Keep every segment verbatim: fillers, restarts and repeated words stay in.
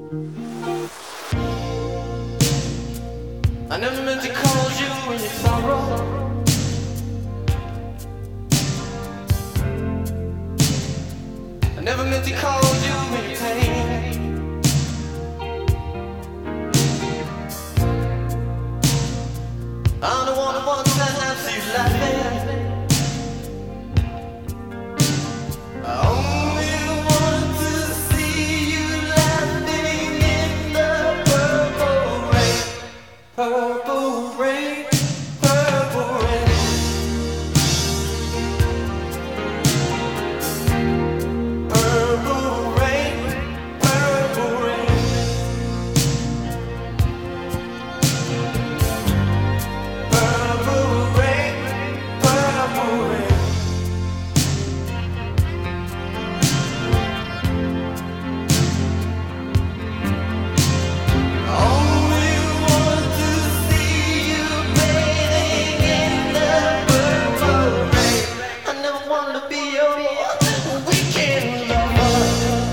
I never meant to cause you any sorrow. I never meant to cause you any pain. I'm the one who wants to see you laughing. I only want to see you laughing in the purple rain. Purple rain, purple rain. Purple rain, purple rain. Purple rain, purple rain. Only want to see you bathing in the purple rain. I never wanted to be your weekend lover.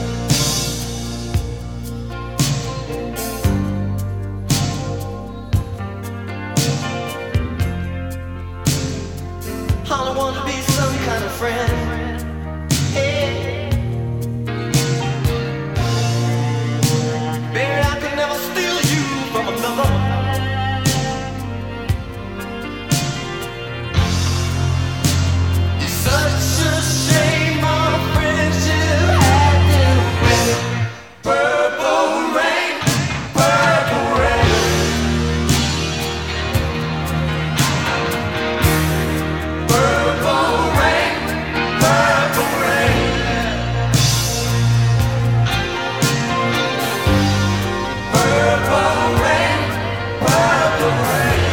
All I want to be some kind of friend. Hey. Baby, I could never steal you from another. It's such a shame our friendship had to end. Purple rain, purple rain. Purple rain, purple rain. Purple rain, purple rain.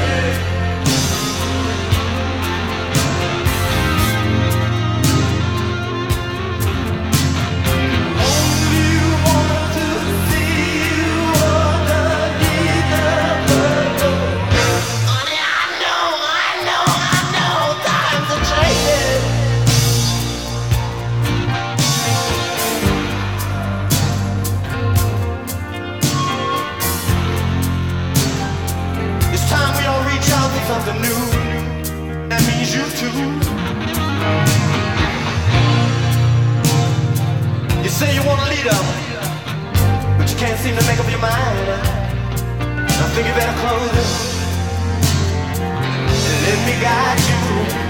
Only want to see you underneath the purple rain. Honey, I know, I know, I know, times are changing. It's time we all reach out for something new. That means you too. You say you want a leader, but you can't seem to make up your mind. I think you better close it and let me guide you.